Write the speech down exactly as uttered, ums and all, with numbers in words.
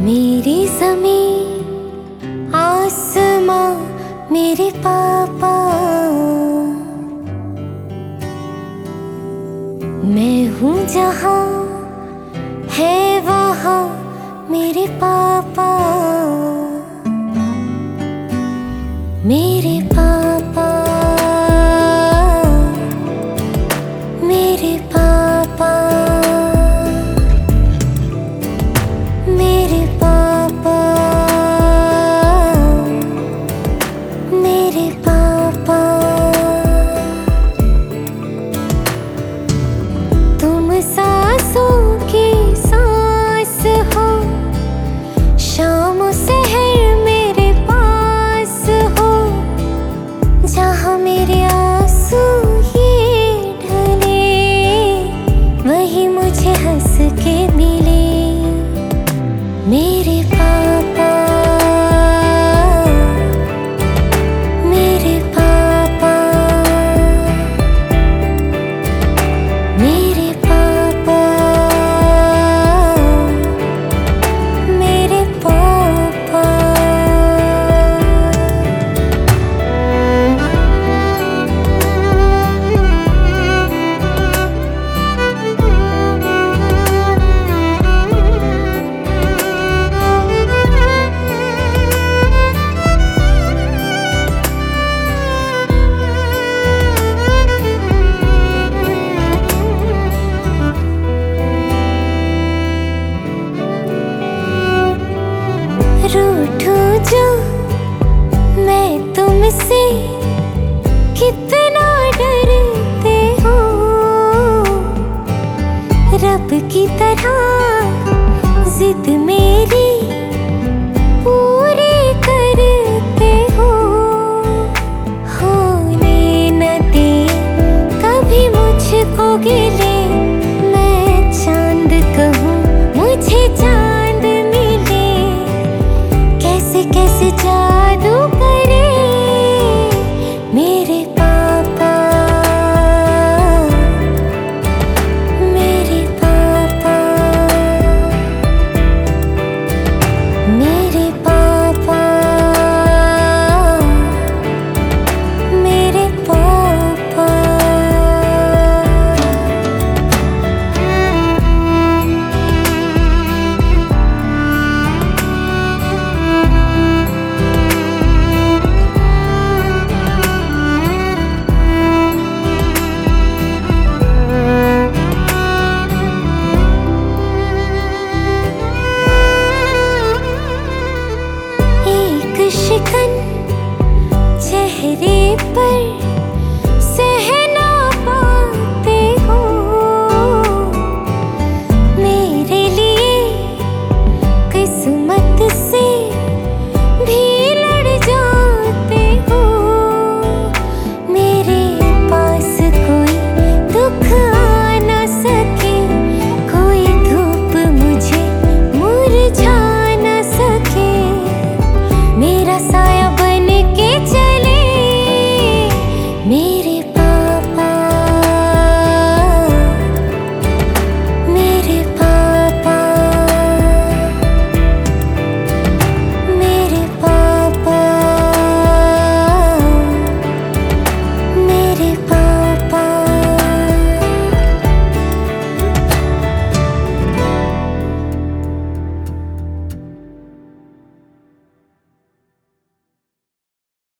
मेरी ज़मीं आसमां मेरे पापा, मैं हूँ जहाँ है वहाँ मेरे पापा। मेरे पापा, मेरे पापा, मेरे पापा, मेरे पापा। तुम सांसों की सांस हो, शाम सहर मेरे पास हो, जहाँ मेरे आंसू ये ढले वही मुझे हंस के मिले। मेरे पापा, मेरे पापा, मेरे पापा, मेरे पापा। रूठूं जो मैं तुमसे, कितना डरते हो, रब की तरह